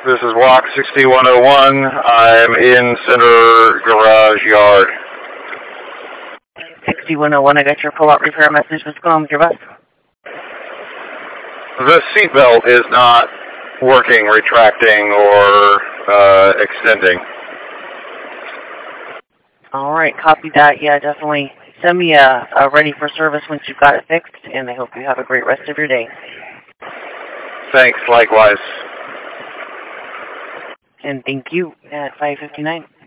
This is Walk 6101. I'm in Center Garage Yard. 6101, I got your pull-out repair message. What's going on with your bus? The seatbelt is not working, retracting, or extending. All right, copy that. Yeah, definitely send me a ready for service once you've got it fixed, and I hope you have a great rest of your day. Thanks, likewise. And thank you at 5:59.